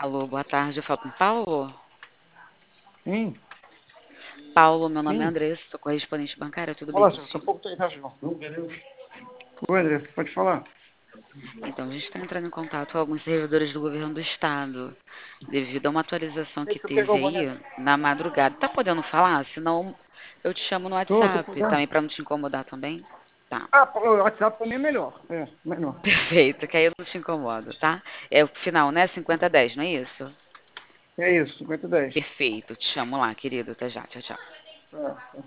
Alô, boa tarde. Eu falo com Paulo. Sim, Paulo, meu nome é sim. Andressa, sou correspondente bancária, tudo bem Olá, daqui a contigo? pouco tem reunião. Oi, André, pode falar. Então, a gente está entrando em contato com alguns servidores do governo do estado, devido a uma atualização que Deixa eu pegar teve o boné. aí na madrugada. Tá podendo falar? Senão eu te chamo no Tô WhatsApp, podendo. também para não te incomodar também. Tá. Ah, o WhatsApp também é melhor. É, melhor. Perfeito, que aí eu não te incomodo, tá? É o final, né? 50-10, não é isso? É isso, 50 e 10. Perfeito, te chamo lá, querido. Até já, tchau, tchau. Tá.